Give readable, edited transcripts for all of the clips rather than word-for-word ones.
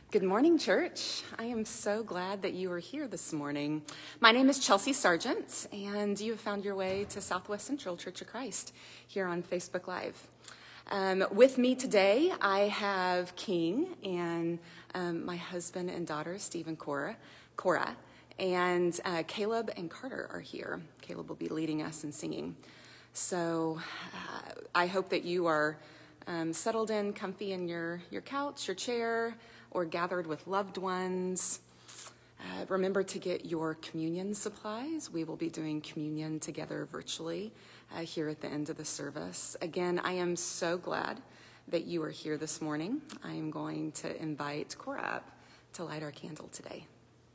Good morning, church. I am so glad that you are here this morning. My name is Chelsea Sargent, and you have found your way to Southwest Central Church of Christ here on Facebook Live. With me today, I have King and my husband and daughter, Steve and Cora, and Caleb and Carter are here. Caleb will be leading us in singing. So I hope that you are settled in, comfy in your couch, your chair, or gathered with loved ones. Remember to get your communion supplies. We will be doing communion together virtually here at the end of the service. Again, I am so glad that you are here this morning. I am going to invite Cora up to light our candle today.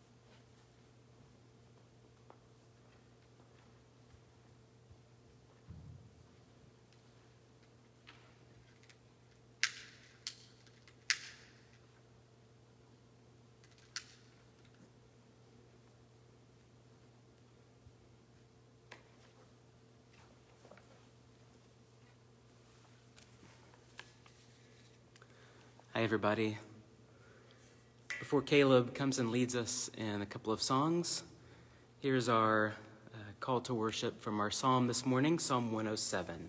Hi, everybody. Before Caleb comes and leads us in a couple of songs, here's our call to worship from our psalm this morning, Psalm 107.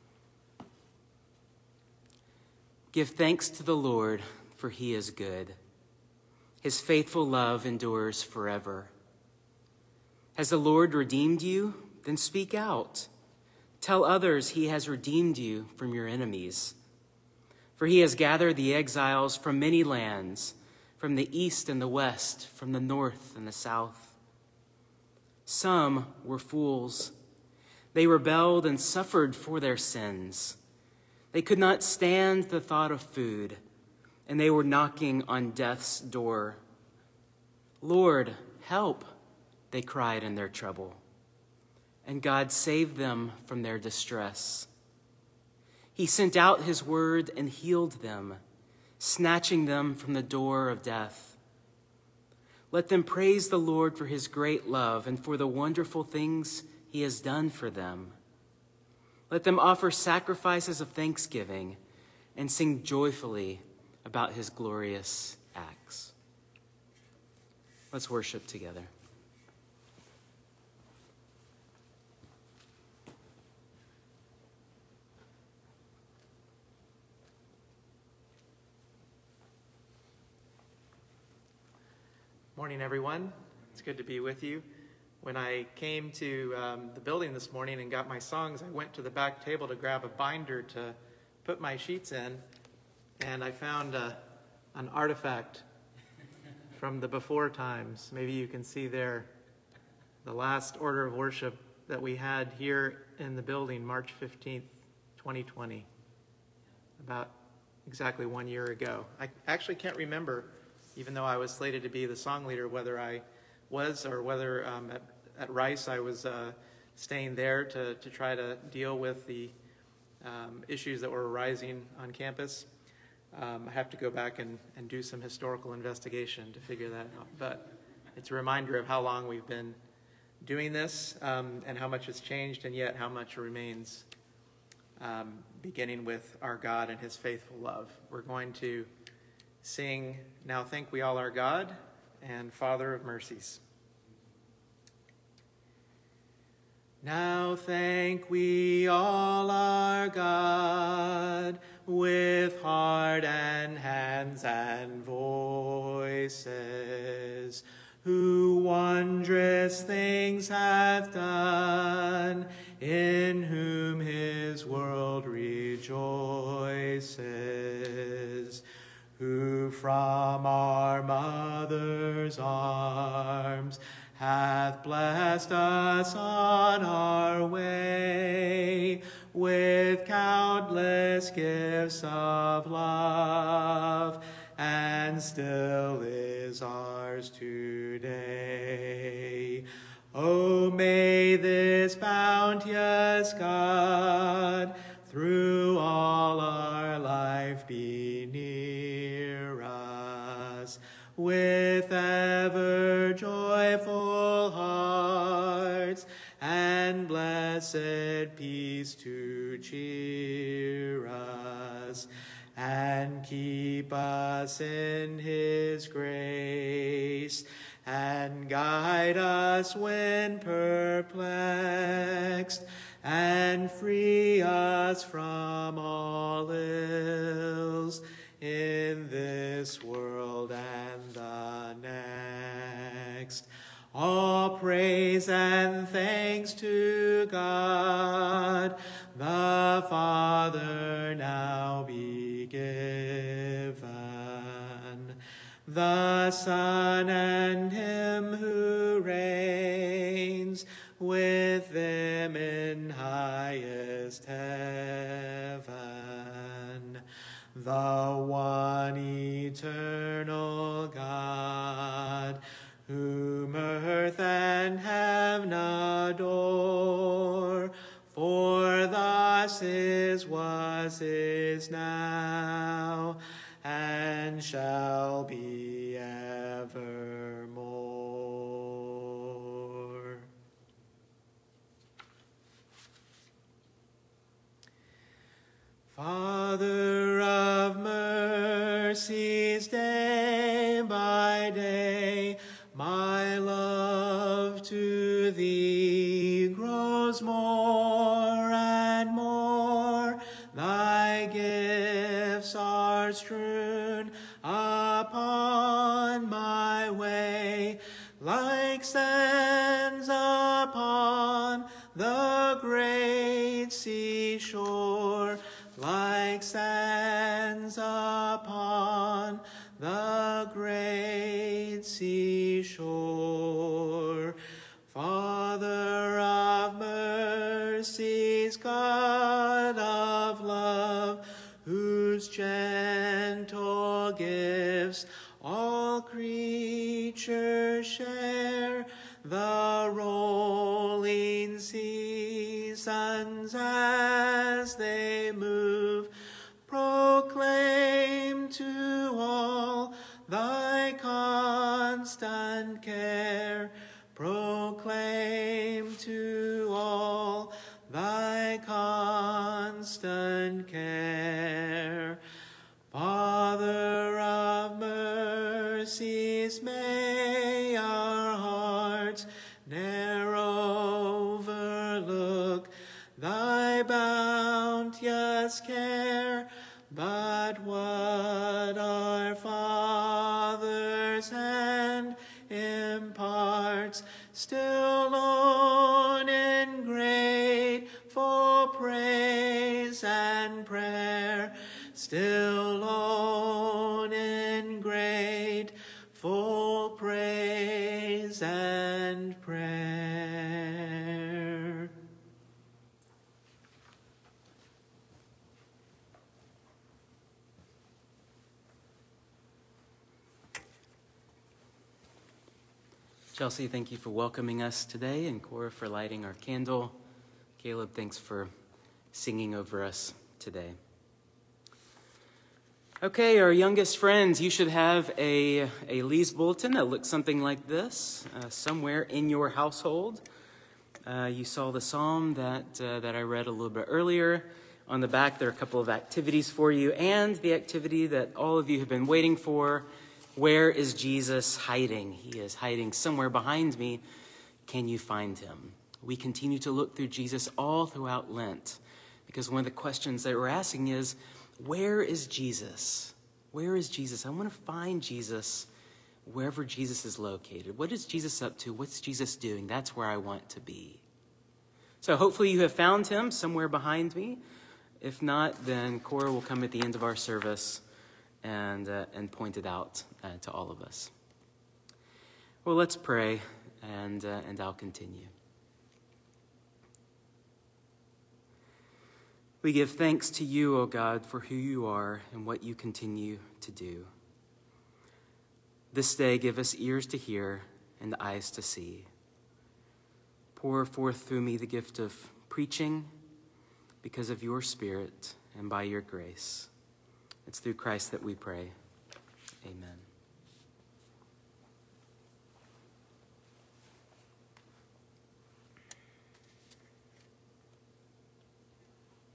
Give thanks to the Lord, for he is good. His faithful love endures forever. Has the Lord redeemed you? Then speak out. Tell others he has redeemed you from your enemies. For he has gathered the exiles from many lands, from the east and the west, from the north and the south. Some were fools. They rebelled and suffered for their sins. They could not stand the thought of food, and they were knocking on death's door. Lord, help, they cried in their trouble. And God saved them from their distress. He sent out his word and healed them, snatching them from the door of death. Let them praise the Lord for his great love and for the wonderful things he has done for them. Let them offer sacrifices of thanksgiving and sing joyfully about his glorious acts. Let's worship together. Morning, everyone. It's good to be with you. When I came to the building this morning and got my songs, I went to the back table to grab a binder to put my sheets in, and I found an artifact from the before times. Maybe you can see there the last order of worship that we had here in the building, March 15th, 2020, about exactly 1 year ago. I actually can't remember, even though I was slated to be the song leader, whether I was or whether at Rice I was staying there to try to deal with the issues that were arising on campus. I have to go back and do some historical investigation to figure that out. But it's a reminder of how long we've been doing this and how much has changed and yet how much remains, beginning with our God and his faithful love. We're going to sing Now Thank We All Our God and Father of Mercies. Now thank we all our God with heart and hands and voices, who wondrous things hath done, in whom his world rejoices, who from our mother's arms hath blessed us on our way with countless gifts of love, and still is ours today. Oh, may this bounteous God through all our life be near us, with ever joyful hearts and blessed peace to cheer us, and keep us in his his grace, and guide us when perplexed, and free us from all ills in this world and the next. All praise and thanks to God, the Father, now be given. The Son and him who reigns with them in highest heaven. The one eternal God, whom earth and heaven adore, for thus is, was, is now, and shall be evermore. Father of mercies, day by day, my love to thee grows more and more. Thy gifts are strewn upon my way, like sands upon the great seashore, like sands upon the great seashore. Father of mercies, God of love, whose gentle gifts all creatures share, the rolling seasons as they move proclaim to all thy constant care. Proclaim to all thy constant care. Father of mercies, may our hearts ne'er overlook thy bounteous care, but what our Father's hand imparts, still known in grateful praise and prayer, still known in grateful praise and prayer. Chelsea, thank you for welcoming us today, and Cora for lighting our candle. Caleb, thanks for singing over us today. Okay, our youngest friends, you should have a Lee's Bulletin that looks something like this somewhere in your household. You saw the psalm that I read a little bit earlier. On the back, there are a couple of activities for you, and the activity that all of you have been waiting for. Where is Jesus hiding? He is hiding somewhere behind me. Can you find him? We continue to look through Jesus all throughout Lent, because one of the questions that we're asking is, where is Jesus? Where is Jesus? I want to find Jesus wherever Jesus is located. What is Jesus up to? What's Jesus doing? That's where I want to be. So hopefully you have found him somewhere behind me. If not, then Cora will come at the end of our service and point it out to all of us. Well, let's pray, and I'll continue. We give thanks to you, O God, for who you are and what you continue to do. This day, give us ears to hear and eyes to see. Pour forth through me the gift of preaching because of your Spirit and by your grace. It's through Christ that we pray. Amen.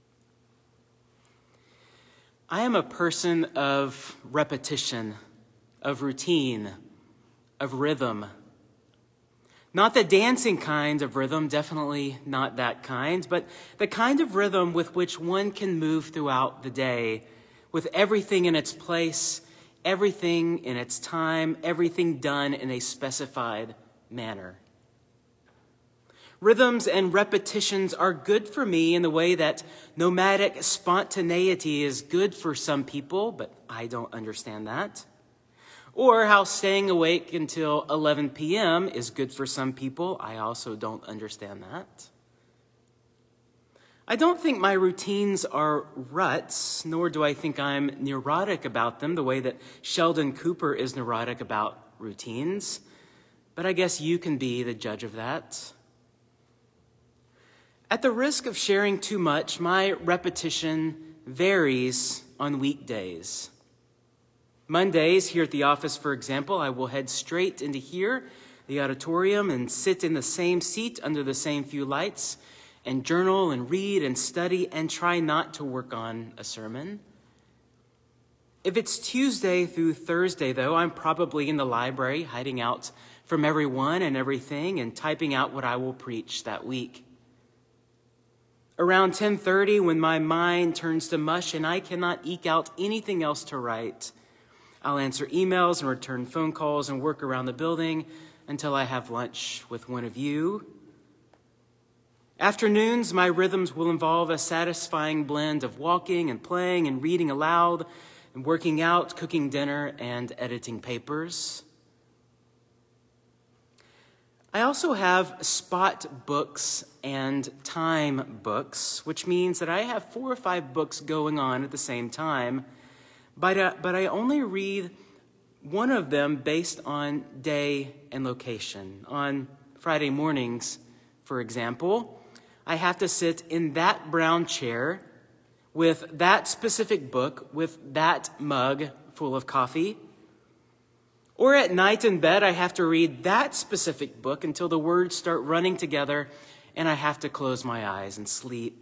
I am a person of repetition of routine, of rhythm. Not the dancing kind of rhythm, definitely not that kind, but the kind of rhythm with which one can move throughout the day, with everything in its place, everything in its time, everything done in a specified manner. Rhythms and repetitions are good for me in the way that nomadic spontaneity is good for some people, but I don't understand that. Or how staying awake until 11 p.m. is good for some people. I also don't understand that. I don't think my routines are ruts, nor do I think I'm neurotic about them the way that Sheldon Cooper is neurotic about routines. But I guess you can be the judge of that. At the risk of sharing too much, my repetition varies on weekdays. Mondays, here at the office, for example, I will head straight into here, the auditorium, and sit in the same seat under the same few lights, and journal and read and study and try not to work on a sermon. If it's Tuesday through Thursday, though, I'm probably in the library, hiding out from everyone and everything and typing out what I will preach that week. Around 10:30, when my mind turns to mush and I cannot eke out anything else to write, I'll answer emails and return phone calls and work around the building until I have lunch with one of you. Afternoons, my rhythms will involve a satisfying blend of walking and playing and reading aloud and working out, cooking dinner, and editing papers. I also have spot books and time books, which means that I have 4 or 5 books going on at the same time, but I only read one of them based on day and location. On Friday mornings, for example, I have to sit in that brown chair with that specific book, with that mug full of coffee. Or at night in bed, I have to read that specific book until the words start running together and I have to close my eyes and sleep.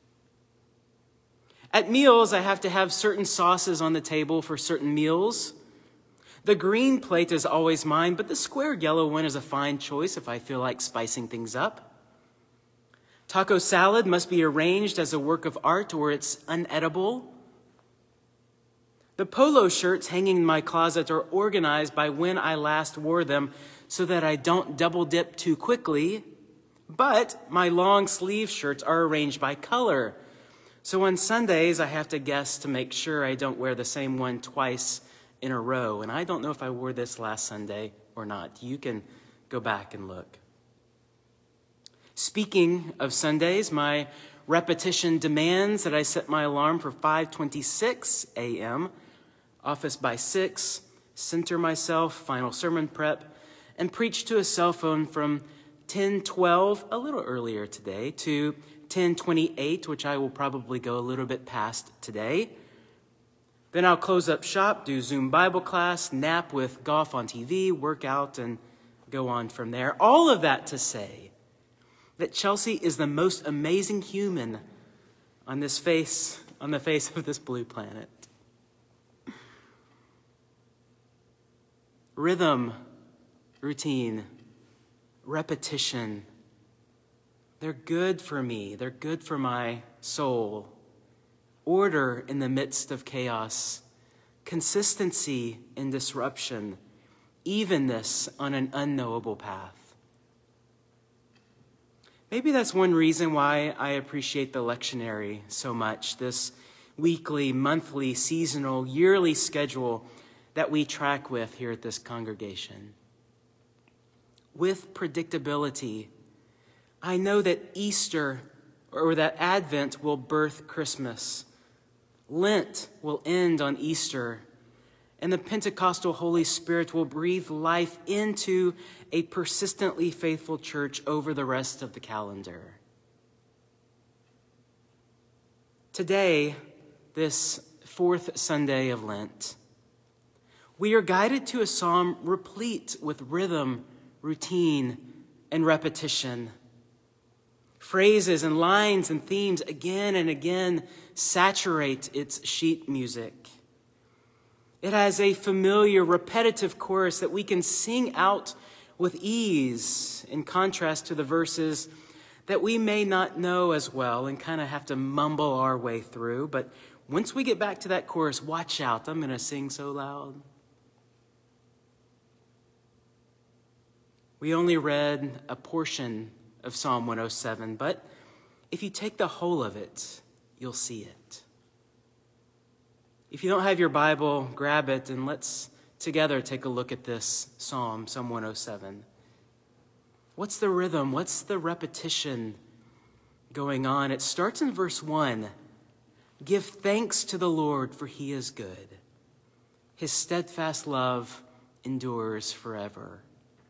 At meals, I have to have certain sauces on the table for certain meals. The green plate is always mine, but the square yellow one is a fine choice if I feel like spicing things up. Taco salad must be arranged as a work of art or it's unedible. The polo shirts hanging in my closet are organized by when I last wore them so that I don't double dip too quickly. But my long sleeve shirts are arranged by color. So on Sundays, I have to guess to make sure I don't wear the same one twice in a row. And I don't know if I wore this last Sunday or not. You can go back and look. Speaking of Sundays, my repetition demands that I set my alarm for 5:26 a.m., office by 6, center myself, final sermon prep, and preach to a cell phone from 10:12, a little earlier today, to 10:28, which I will probably go a little bit past today. Then I'll close up shop, do Zoom Bible class, nap with golf on TV, work out, and go on from there. All of that to say that Chelsea is the most amazing human on the face of this blue planet. Rhythm, routine, repetition. They're good for me. They're good for my soul. Order in the midst of chaos. Consistency in disruption. Evenness on an unknowable path. Maybe that's one reason why I appreciate the lectionary so much, this weekly, monthly, seasonal, yearly schedule that we track with here at this congregation. With predictability, I know that Easter or that Advent will birth Christmas. Lent will end on Easter, and the Pentecostal Holy Spirit will breathe life into a persistently faithful church over the rest of the calendar. Today, this 4th Sunday of Lent, we are guided to a psalm replete with rhythm, routine, and repetition. Phrases and lines and themes again and again saturate its sheet music. It has a familiar, repetitive chorus that we can sing out with ease, in contrast to the verses that we may not know as well and kind of have to mumble our way through. But once we get back to that chorus, watch out. I'm going to sing so loud. We only read a portion of Psalm 107, but if you take the whole of it, you'll see it. If you don't have your Bible, grab it and let's together take a look at this Psalm 107. What's the rhythm? What's the repetition going on? It starts in verse 1. Give thanks to the Lord, for he is good. His steadfast love endures forever.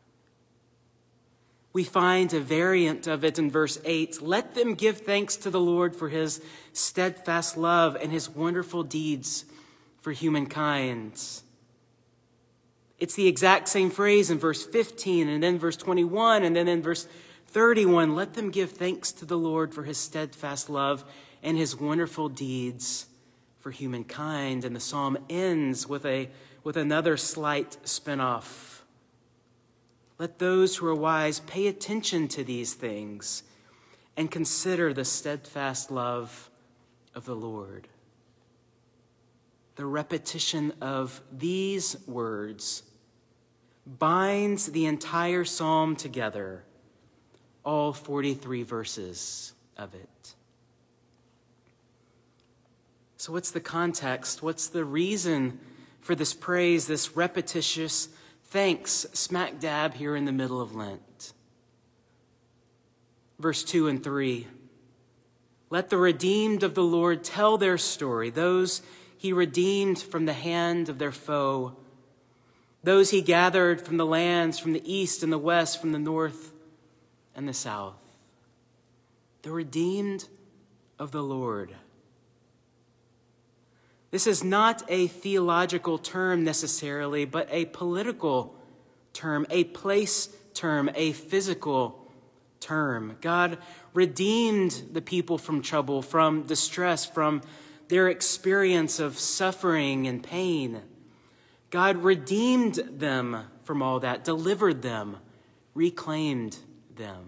We find a variant of it in verse 8. Let them give thanks to the Lord for his steadfast love and his wonderful deeds for humankind. It's the exact same phrase in verse 15 and then verse 21 and then in verse 31. Let them give thanks to the Lord for his steadfast love and his wonderful deeds for humankind. And the psalm ends with another slight spinoff. Let those who are wise pay attention to these things and consider the steadfast love of the Lord. The repetition of these words binds the entire psalm together, all 43 verses of it. So what's the context? What's the reason for this praise, this repetitious thanks smack dab here in the middle of Lent? Verse 2 and 3. Let the redeemed of the Lord tell their story, those he redeemed from the hand of their foe, those he gathered from the lands, from the east and the west, from the north and the south. The redeemed of the Lord. This is not a theological term necessarily, but a political term, a place term, a physical term. God redeemed the people from trouble, from distress, from their experience of suffering and pain. God redeemed them from all that, delivered them, reclaimed them.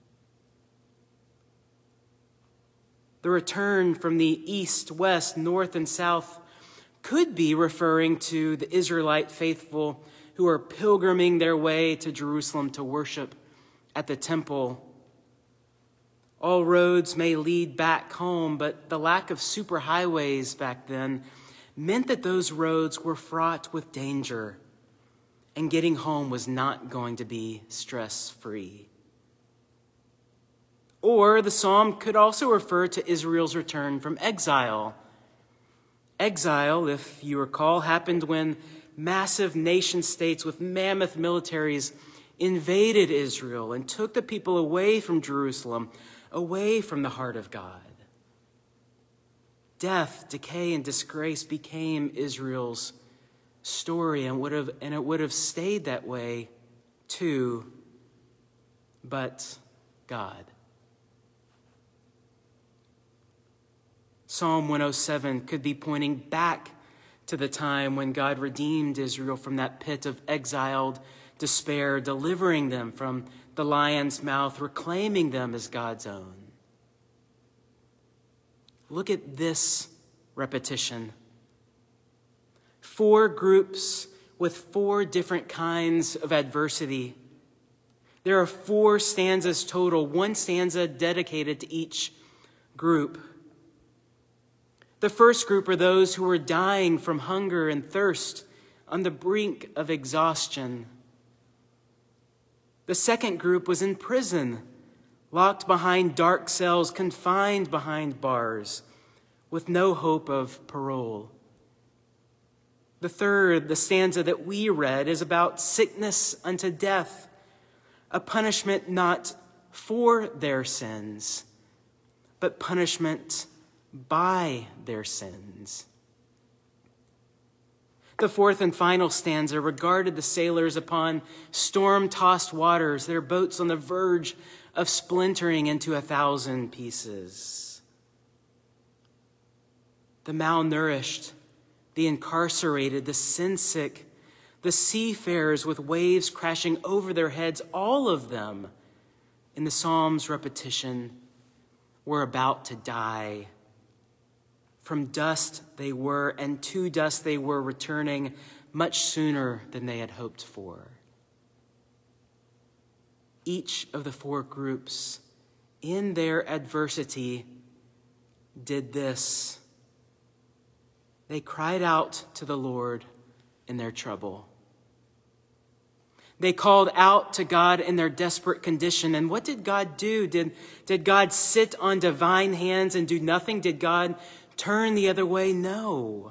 The return from the east, west, north, and south could be referring to the Israelite faithful who are pilgriming their way to Jerusalem to worship at the temple. All roads may lead back home, but the lack of superhighways back then meant that those roads were fraught with danger, and getting home was not going to be stress-free. Or the psalm could also refer to Israel's return from exile. Exile, if you recall, happened when massive nation states with mammoth militaries invaded Israel and took the people away from Jerusalem, away from the heart of God. Death, decay, and disgrace became Israel's story, and it would have stayed that way too, but God. Psalm 107 could be pointing back to the time when God redeemed Israel from that pit of exiled despair, delivering them from the lion's mouth, reclaiming them as God's own. Look at this repetition. 4 groups with 4 different kinds of adversity. There are 4 stanzas total, 1 stanza dedicated to each group. The first group are those who are dying from hunger and thirst on the brink of exhaustion. The second group was in prison, locked behind dark cells, confined behind bars, with no hope of parole. The third, the stanza that we read, is about sickness unto death, a punishment not for their sins, but punishment by their sins. The fourth and final stanza regarded the sailors upon storm-tossed waters, their boats on the verge of splintering into 1,000 pieces. The malnourished, the incarcerated, the sin-sick, the seafarers with waves crashing over their heads, all of them, in the Psalm's repetition, were about to die. From dust they were, and to dust they were returning much sooner than they had hoped for. Each of the four groups, in their adversity, did this. They cried out to the Lord in their trouble. They called out to God in their desperate condition. And what did God do? Did God sit on divine hands and do nothing? Did God turn the other way? No.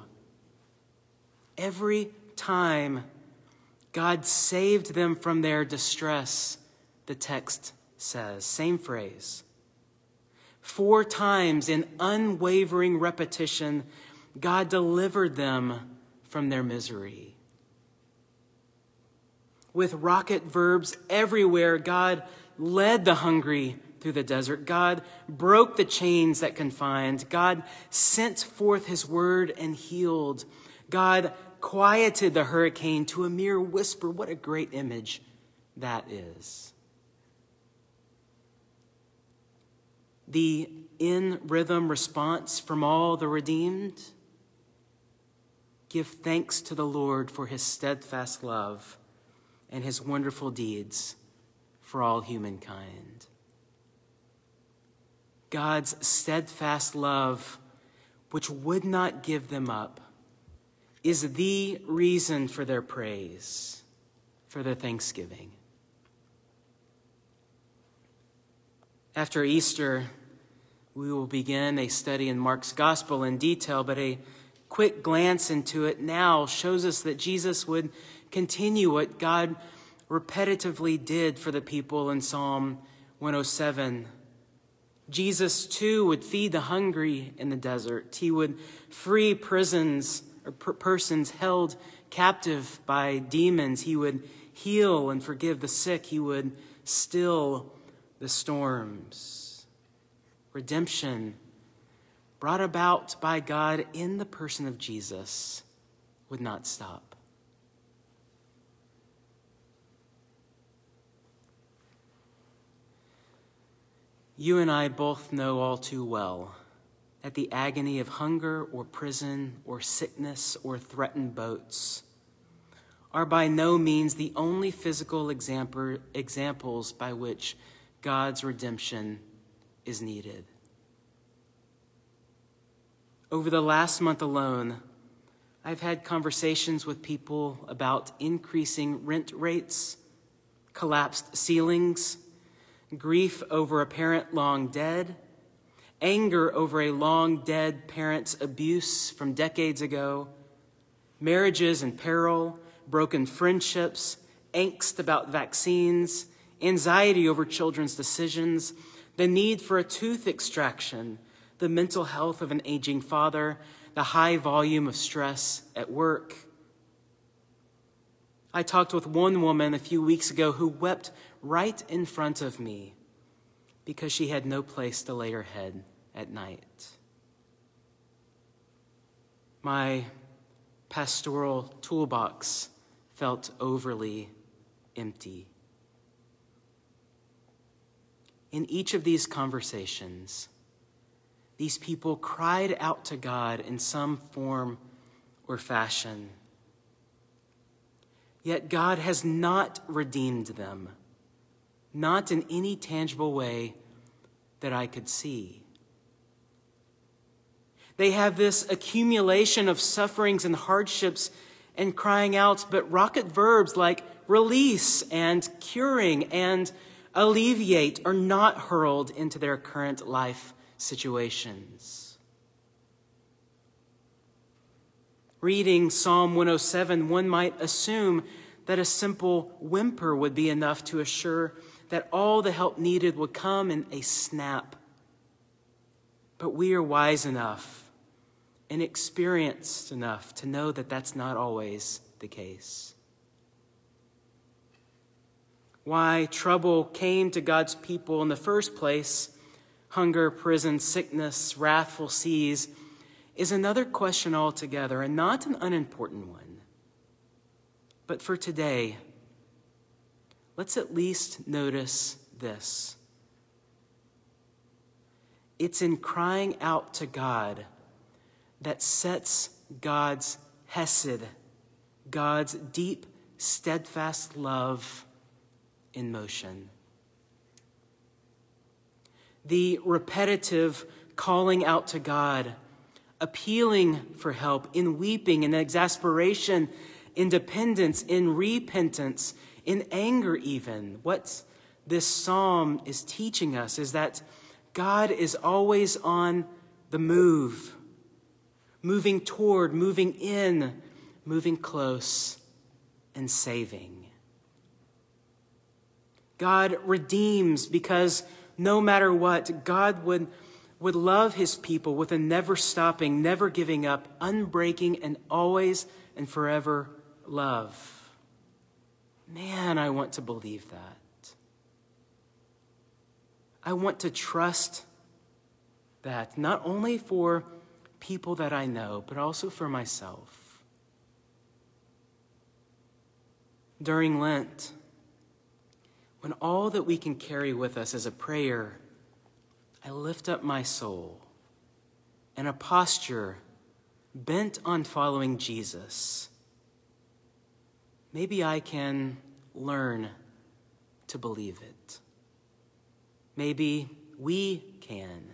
Every time God saved them from their distress, the text says, same phrase. 4 times in unwavering repetition, God delivered them from their misery. With rocket verbs everywhere, God led the hungry through the desert. God broke the chains that confined. God sent forth his word and healed. God quieted the hurricane to a mere whisper. What a great image that is. The in-rhythm response from all the redeemed: give thanks to the Lord for his steadfast love and his wonderful deeds for all humankind. God's steadfast love, which would not give them up, is the reason for their praise, for their thanksgiving. After Easter, we will begin a study in Mark's gospel in detail, but a quick glance into it now shows us that Jesus would continue what God repetitively did for the people in Psalm 107. Jesus, too, would feed the hungry in the desert. He would free persons held captive by demons. He would heal and forgive the sick. He would still the storms. Redemption, brought about by God in the person of Jesus, would not stop. You and I both know all too well that the agony of hunger or prison or sickness or threatened boats are by no means the only physical examples by which God's redemption is needed. Over the last month alone, I've had conversations with people about increasing rent rates, collapsed ceilings, grief over a parent long dead, anger over a long dead parent's abuse from decades ago, marriages in peril, broken friendships, angst about vaccines, anxiety over children's decisions, the need for a tooth extraction, the mental health of an aging father, the high volume of stress at work. I talked with one woman a few weeks ago who wept right in front of me because she had no place to lay her head at night. My pastoral toolbox felt overly empty. In each of these conversations, these people cried out to God in some form or fashion. Yet God has not redeemed them, not in any tangible way that I could see. They have this accumulation of sufferings and hardships and crying out, but rocket verbs like release and curing and alleviate are not hurled into their current life situations. Reading Psalm 107, one might assume that a simple whimper would be enough to assure that all the help needed would come in a snap. But we are wise enough and experienced enough to know that that's not always the case. Why trouble came to God's people in the first place, hunger, prison, sickness, wrathful seas, is another question altogether, and not an unimportant one. But for today, let's at least notice this. It's in crying out to God that sets God's hesed, God's deep, steadfast love in motion. The repetitive calling out to God, appealing for help, in weeping, in exasperation, in dependence, in repentance, in anger even. What this psalm is teaching us is that God is always on the move, moving toward, moving in, moving close, and saving. God redeems because no matter what, God would love his people with a never stopping, never giving up, unbreaking, and always and forever love. Man, I want to believe that. I want to trust that, not only for people that I know, but also for myself. During Lent, when all that we can carry with us is a prayer, I lift up my soul in a posture bent on following Jesus. Maybe I can learn to believe it. Maybe we can.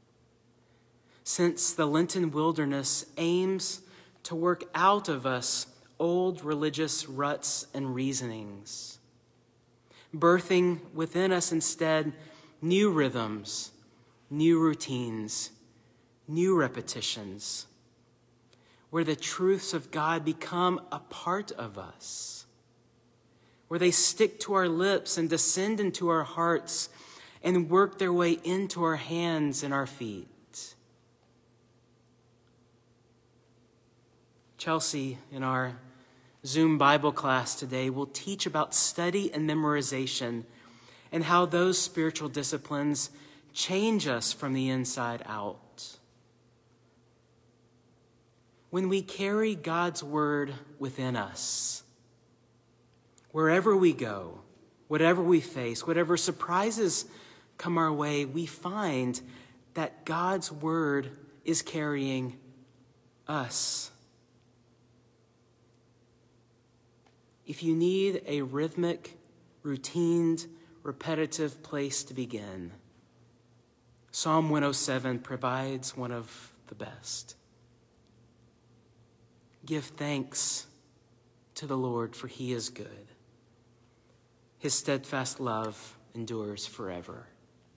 Since the Lenten wilderness aims to work out of us old religious ruts and reasonings, birthing within us instead new rhythms, new routines, new repetitions, where the truths of God become a part of us, where they stick to our lips and descend into our hearts and work their way into our hands and our feet. Chelsea, in our Zoom Bible class today, will teach about study and memorization and how those spiritual disciplines change us from the inside out. When we carry God's word within us, wherever we go, whatever we face, whatever surprises come our way, we find that God's word is carrying us. If you need a rhythmic, routined, repetitive place to begin, Psalm 107 provides one of the best. Give thanks to the Lord, for he is good. His steadfast love endures forever.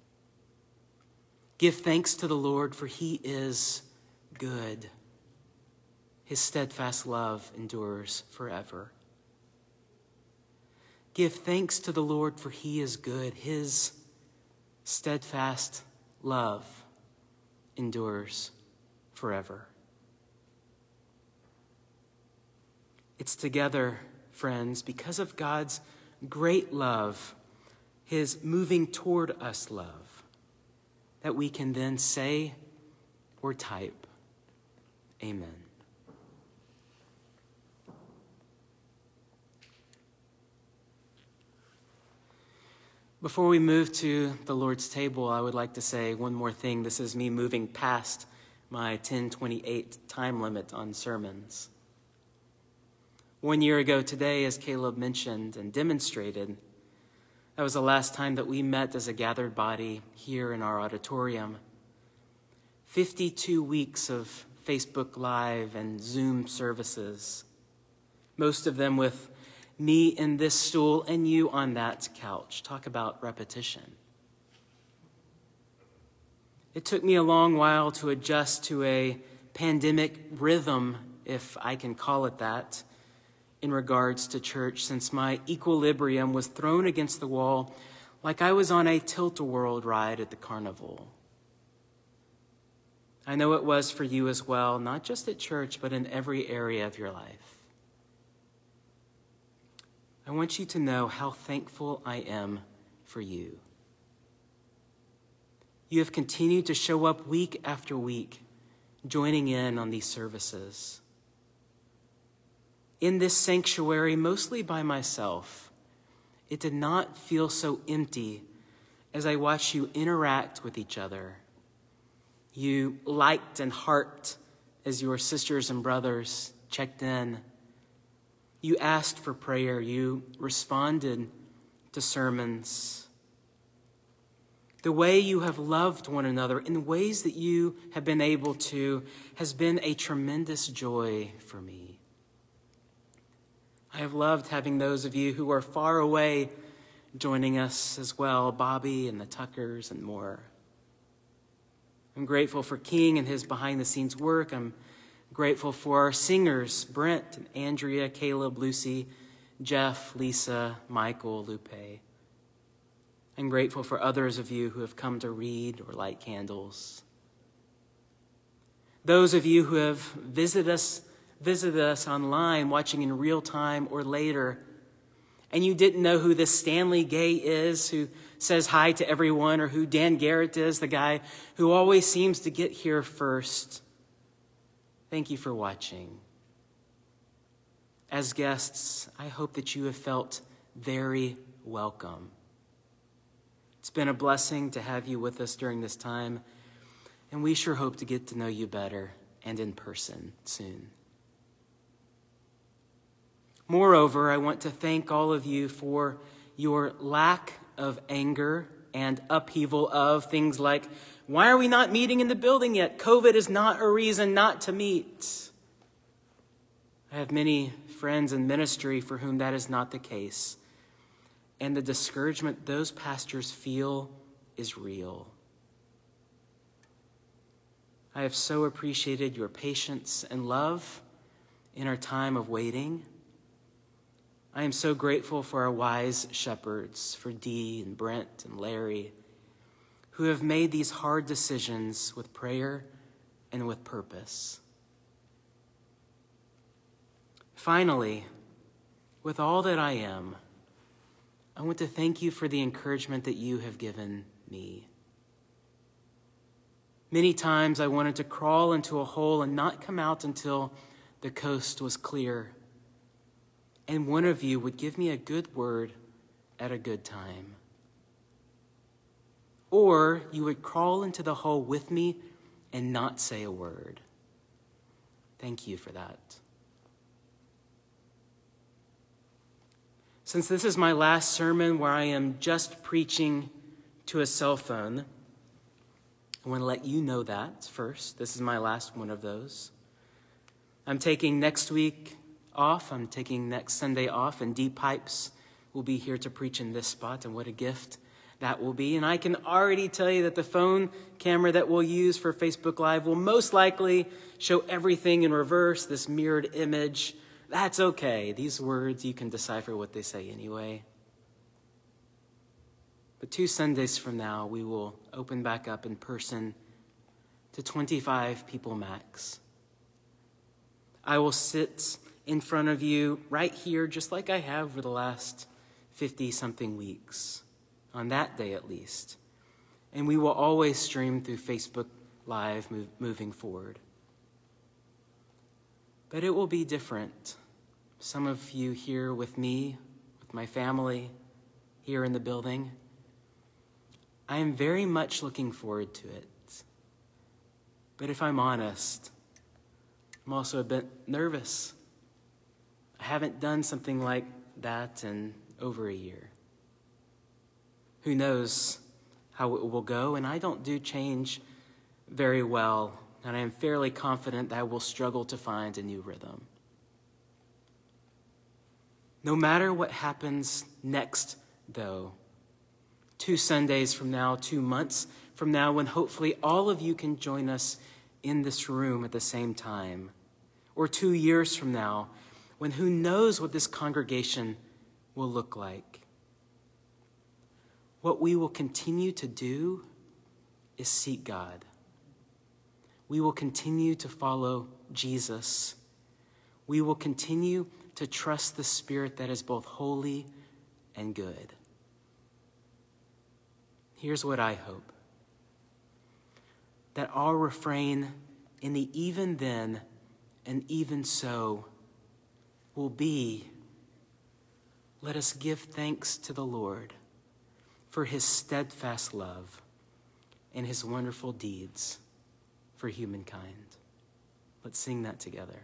Give thanks to the Lord, for he is good. His steadfast love endures forever. Give thanks to the Lord, for he is good. His steadfast love endures forever. It's together, friends, because of God's great love, his moving toward us love, that we can then say or type, Amen. Before we move to the Lord's table, I would like to say one more thing. This is me moving past my 10:28 time limit on sermons. 1 year ago today, as Caleb mentioned and demonstrated, that was the last time that we met as a gathered body here in our auditorium. 52 weeks of Facebook Live and Zoom services, most of them with me in this stool and you on that couch. Talk about repetition. It took me a long while to adjust to a pandemic rhythm, if I can call it that, in regards to church, since my equilibrium was thrown against the wall like I was on a tilt-a-whirl ride at the carnival. I know it was for you as well, not just at church, but in every area of your life. I want you to know how thankful I am for you. You have continued to show up week after week joining in on these services. In this sanctuary, mostly by myself, it did not feel so empty as I watched you interact with each other. You liked and hearted as your sisters and brothers checked in. You asked for prayer. You responded to sermons. The way you have loved one another in ways that you have been able to has been a tremendous joy for me. I have loved having those of you who are far away joining us as well, Bobby and the Tuckers and more. I'm grateful for King and his behind-the-scenes work. I'm grateful for our singers, Brent and Andrea, Caleb, Lucy, Jeff, Lisa, Michael, Lupe. I'm grateful for others of you who have come to read or light candles. Those of you who have visited us online, watching in real time or later, and you didn't know who this Stanley Gay is, who says hi to everyone, or who Dan Garrett is, the guy who always seems to get here first. Thank you for watching. As guests, I hope that you have felt very welcome. It's been a blessing to have you with us during this time, and we sure hope to get to know you better and in person soon. Moreover, I want to thank all of you for your lack of anger and upheaval of things like, why are we not meeting in the building yet? COVID is not a reason not to meet. I have many friends in ministry for whom that is not the case. And the discouragement those pastors feel is real. I have so appreciated your patience and love in our time of waiting. I am so grateful for our wise shepherds, for Dee and Brent and Larry, who have made these hard decisions with prayer and with purpose. Finally, with all that I am, I want to thank you for the encouragement that you have given me. Many times I wanted to crawl into a hole and not come out until the coast was clear. And one of you would give me a good word at a good time. Or you would crawl into the hole with me and not say a word. Thank you for that. Since this is my last sermon where I am just preaching to a cell phone, I want to let you know that first. This is my last one of those. I'm taking next week off. I'm taking next Sunday off, and Dee Pipes will be here to preach in this spot, and what a gift that will be. And I can already tell you that the phone camera that we'll use for Facebook Live will most likely show everything in reverse, this mirrored image. That's okay. These words, you can decipher what they say anyway. But 2 Sundays from now, we will open back up in person to 25 people max. I will sit in front of you right here, just like I have for the last 50-something weeks, on that day at least. And we will always stream through Facebook Live moving forward. But it will be different. Some of you here with me, with my family, here in the building. I am very much looking forward to it. But if I'm honest, I'm also a bit nervous. I haven't done something like that in over a year. Who knows how it will go, and I don't do change very well, and I am fairly confident that I will struggle to find a new rhythm. No matter what happens next, though, 2 Sundays from now, 2 months from now, when hopefully all of you can join us in this room at the same time, or 2 years from now, when who knows what this congregation will look like. What we will continue to do is seek God. We will continue to follow Jesus. We will continue to trust the Spirit that is both holy and good. Here's what I hope. That our refrain in the even then and even so will be, let us give thanks to the Lord for his steadfast love and his wonderful deeds for humankind. Let's sing that together.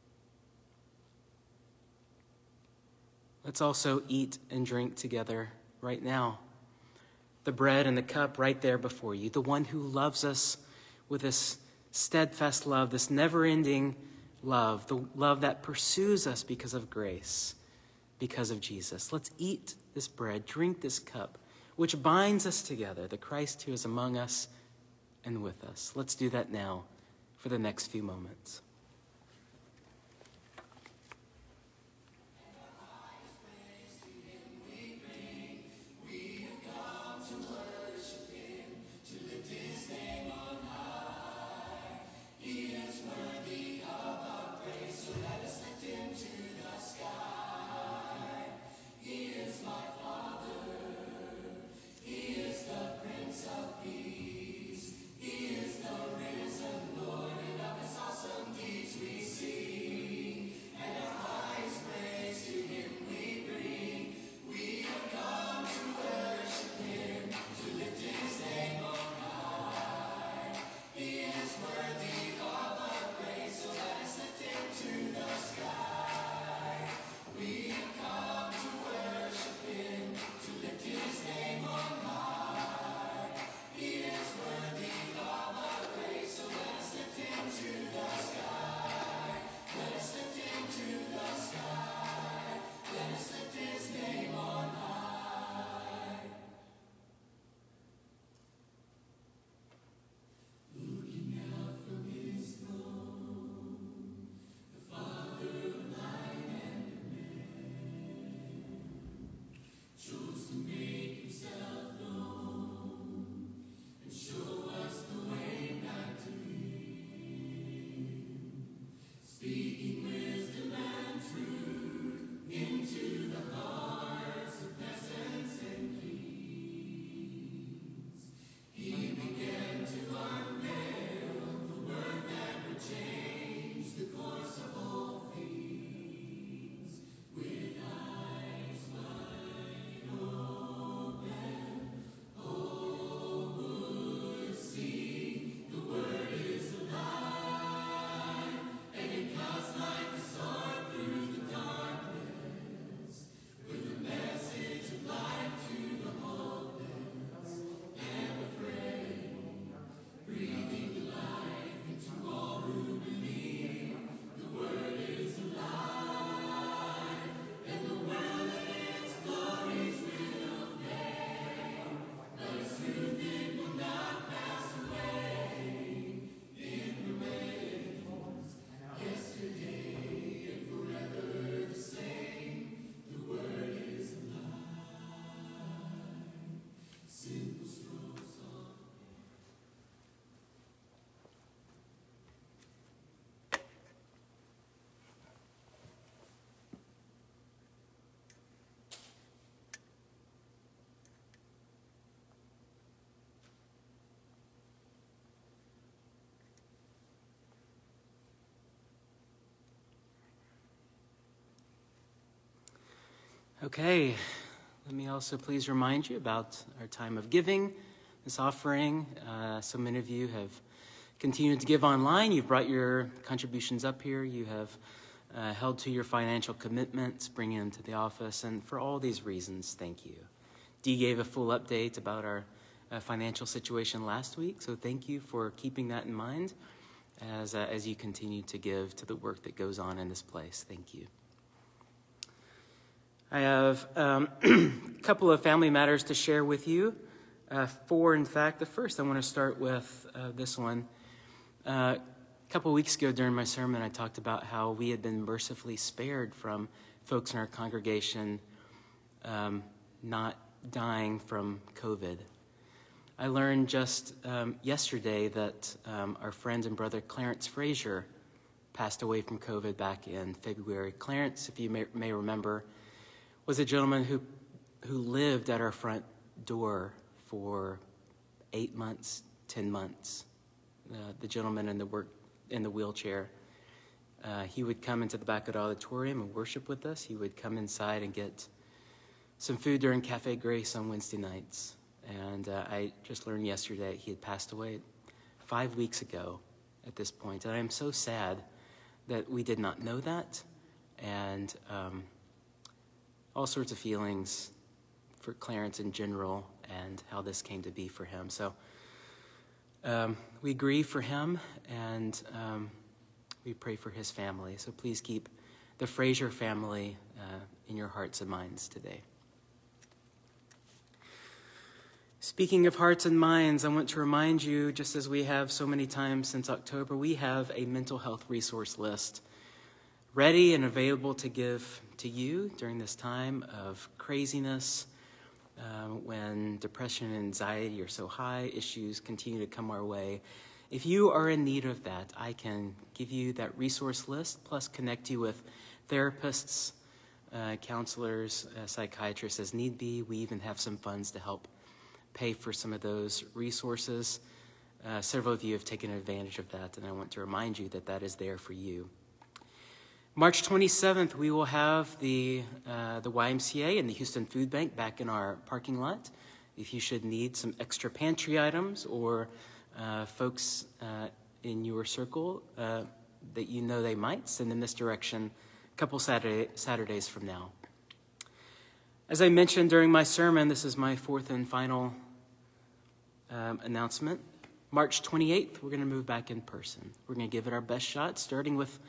Let's also eat and drink together right now. The bread and the cup right there before you. The one who loves us with this steadfast love, this never-ending love, the love that pursues us because of grace, because of Jesus. Let's eat this bread, drink this cup, which binds us together, the Christ who is among us and with us. Let's do that now for the next few moments. Okay, let me also please remind you about our time of giving, this offering. So many of you have continued to give online. You've brought your contributions up here. You have held to your financial commitments, bringing them to the office. And for all these reasons, thank you. Dee gave a full update about our financial situation last week. So thank you for keeping that in mind as you continue to give to the work that goes on in this place. Thank you. I have a couple of family matters to share with you. Four, in fact. The first, I want to start with this one. A couple of weeks ago during my sermon, I talked about how we had been mercifully spared from folks in our congregation not dying from COVID. I learned just yesterday that our friend and brother Clarence Frazier passed away from COVID back in February. Clarence, if you may remember, was a gentleman who lived at our front door for 8 months, 10 months. The gentleman in the work in the wheelchair. He would come into the back of the auditorium and worship with us. He would come inside and get some food during Cafe Grace on Wednesday nights. And I just learned yesterday he had passed away 5 weeks ago at this point. And I am so sad that we did not know that. And all sorts of feelings for Clarence in general and how this came to be for him. So we grieve for him, and we pray for his family. So please keep the Fraser family in your hearts and minds today. Speaking of hearts and minds, I want to remind you, just as we have so many times since October, we have a mental health resource list ready and available to give to you during this time of craziness, when depression and anxiety are so high, issues continue to come our way. If you are in need of that, I can give you that resource list, plus connect you with therapists, counselors, psychiatrists as need be. We even have some funds to help pay for some of those resources. Several of you have taken advantage of that, and I want to remind you that that is there for you. March 27th, we will have the YMCA and the Houston Food Bank back in our parking lot. If you should need some extra pantry items, or folks in your circle that you know they might, send in this direction a couple Saturdays from now. As I mentioned during my sermon, this is my fourth and final announcement. March 28th, we're going to move back in person. We're going to give it our best shot, starting with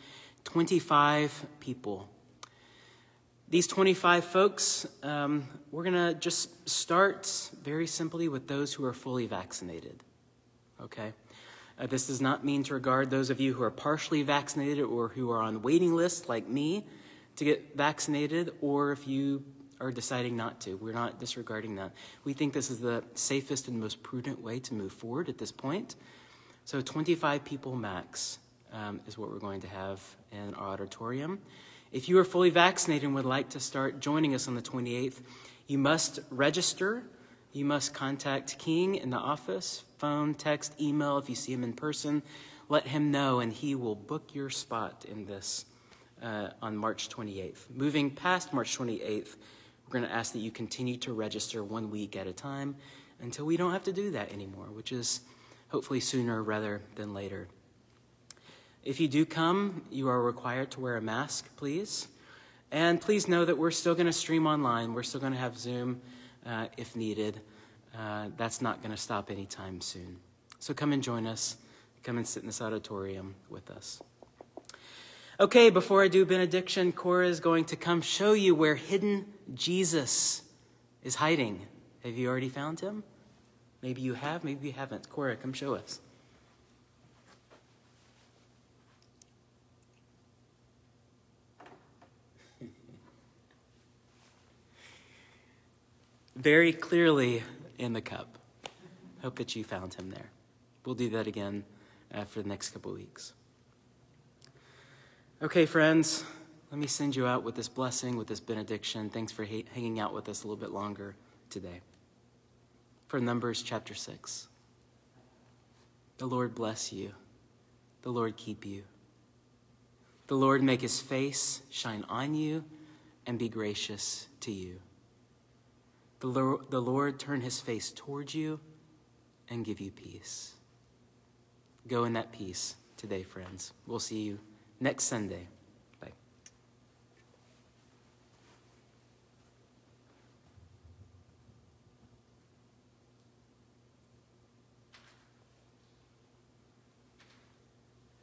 25 people. These 25 folks, we're going to just start very simply with those who are fully vaccinated, okay? This does not mean to regard those of you who are partially vaccinated or who are on waiting lists like me to get vaccinated, or if you are deciding not to. We're not disregarding that. We think this is the safest and most prudent way to move forward at this point. So 25 people max is what we're going to have in our auditorium. If you are fully vaccinated and would like to start joining us on the 28th, you must register. You must contact King in the office, phone, text, email. If you see him in person, let him know, and he will book your spot in this on March 28th. Moving past March 28th, we're going to ask that you continue to register 1 week at a time until we don't have to do that anymore, which is hopefully sooner rather than later. If you do come, you are required to wear a mask, please. And please know that we're still going to stream online. We're still going to have Zoom if needed. That's not going to stop anytime soon. So come and join us. Come and sit in this auditorium with us. Okay, before I do benediction, Cora is going to come show you where hidden Jesus is hiding. Have you already found him? Maybe you have, maybe you haven't. Cora, come show us. Very clearly in the cup. Hope that you found him there. We'll do that again for the next couple weeks. Okay, friends, let me send you out with this blessing, with this benediction. Thanks for hanging out with us a little bit longer today. For Numbers chapter 6. The Lord bless you. The Lord keep you. The Lord make his face shine on you and be gracious to you. The Lord turn his face towards you and give you peace. Go in that peace today, friends. We'll see you next Sunday.